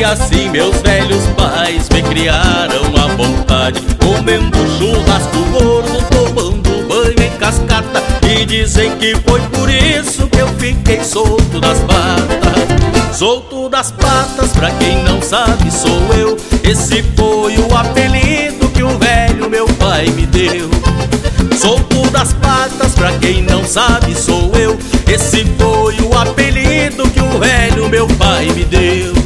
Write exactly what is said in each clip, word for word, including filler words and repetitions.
E assim meus velhos pais me criaram à vontade, comendo churrasco gordo, tomando banho em cascata. E dizem que foi por isso que eu fiquei solto das patas. Solto das patas, pra quem não sabe sou eu. Esse foi o apelido que o velho meu pai me deu. Solto das patas, pra quem não sabe sou eu. Esse foi o apelido que o velho meu pai me deu.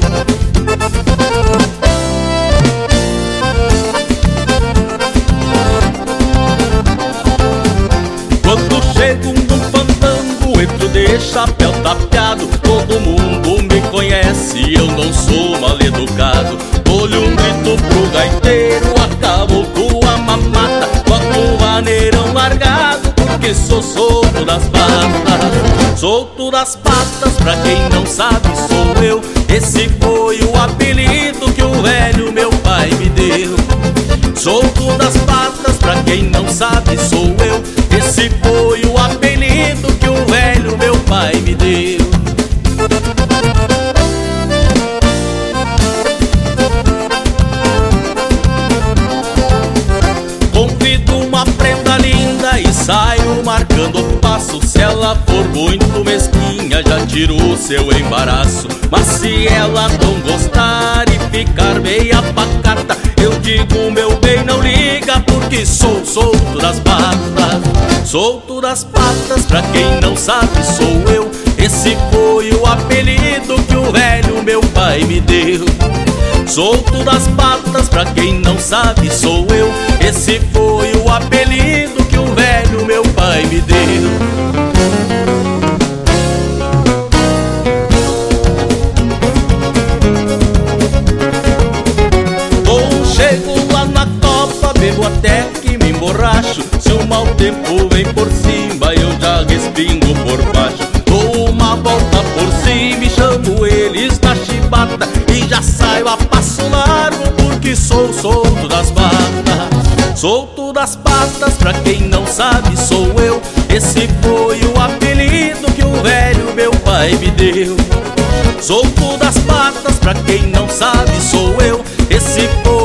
Quando chego num fandango, entro de chapéu tapeado. Todo mundo me conhece, eu não sou mal educado. Olho um grito pro gaiteiro, acabo com a mamata. Boto um maneirão largado, porque sou solto das patas. Solto das patas, pra quem não sabe sou eu. Esse foi o apelido que o velho meu pai me deu. Solto das patas, pra quem não sabe sou eu. Esse foi o apelido que o velho meu pai me deu. Convido uma prenda linda e saio marcando o passo. Se ela for muito mesquinha, já tiro o seu embaraço. Mas se ela não gostar e ficar meia pacata, eu digo meu bem, não liga, porque sou solto das patas. Solto das patas, pra quem não sabe sou eu. Esse foi o apelido que o velho meu pai me deu. Solto das patas, pra quem não sabe sou eu. Esse foi o apelido que o velho meu pai me deu. Bom, chego lá na copa, bebo até que me emborracho. Se o mau tempo vem por cima, eu já respingo por baixo. Dou uma volta por cima e chamo eles na chibata. E já saio a passo largo, porque sou solto das patas. Solto das patas, pra quem não sabe sou eu. Esse foi o apelido que o velho meu pai me deu. Solto das patas, pra quem não sabe sou eu. Esse foi